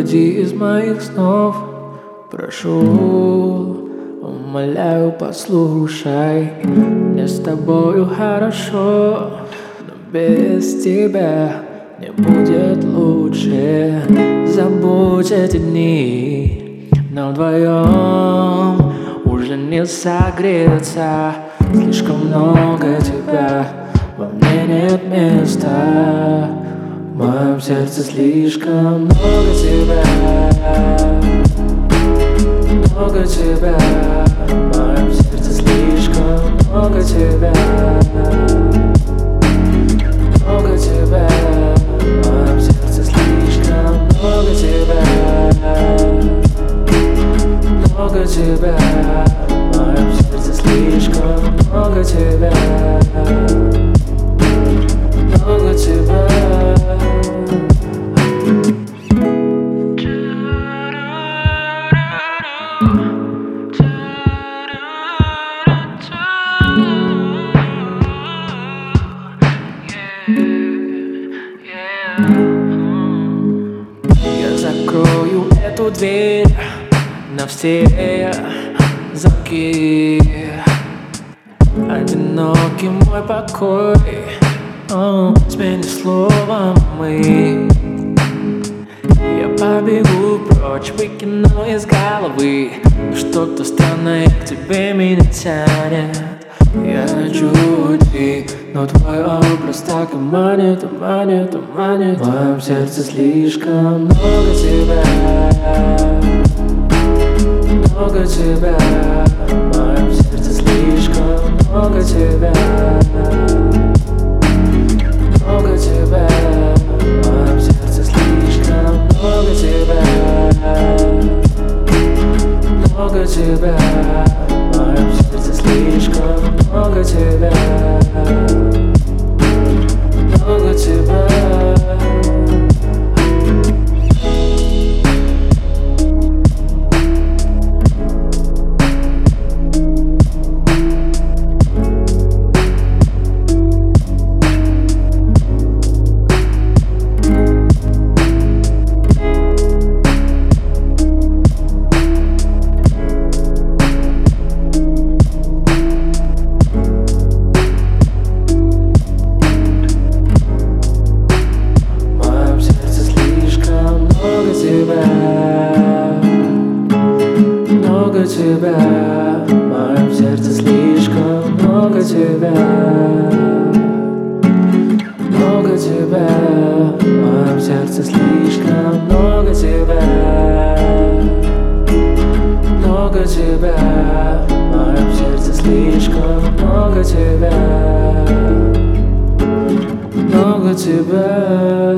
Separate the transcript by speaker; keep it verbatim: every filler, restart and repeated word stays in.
Speaker 1: выходи из моих снов. Прошу, умоляю, послушай. Мне с тобою хорошо, но без тебя мне будет лучше. Забудь эти дни, но вдвоем уже не согреться. Слишком много тебя, во мне нет места. В моем сердце слишком много тебя, много тебя. В моем сердце слишком много тебя, много тебя. В моем сердце слишком много тебя, много тебя. В моем сердце слишком много тебя, много тебя. Я закрою эту дверь на все замки. Одинокий мой покой, о, смени словом мы. Я побегу прочь, выкину из головы. Что-то странное к тебе меня тянет. Я хочу уйти, но твой образ так и манит, и манит, и манит. В моем сердце слишком много тебя, много тебя. В моем сердце слишком много тебя, много тебя. В моем сердце слишком много тебя, много тебя. В моем сердце слишком много тебя, много тебя. Много тебя, в моем сердце слишком много тебя, много тебя. В моем сердце слишком много тебя, много тебя. В моем сердце слишком много тебя, много тебя.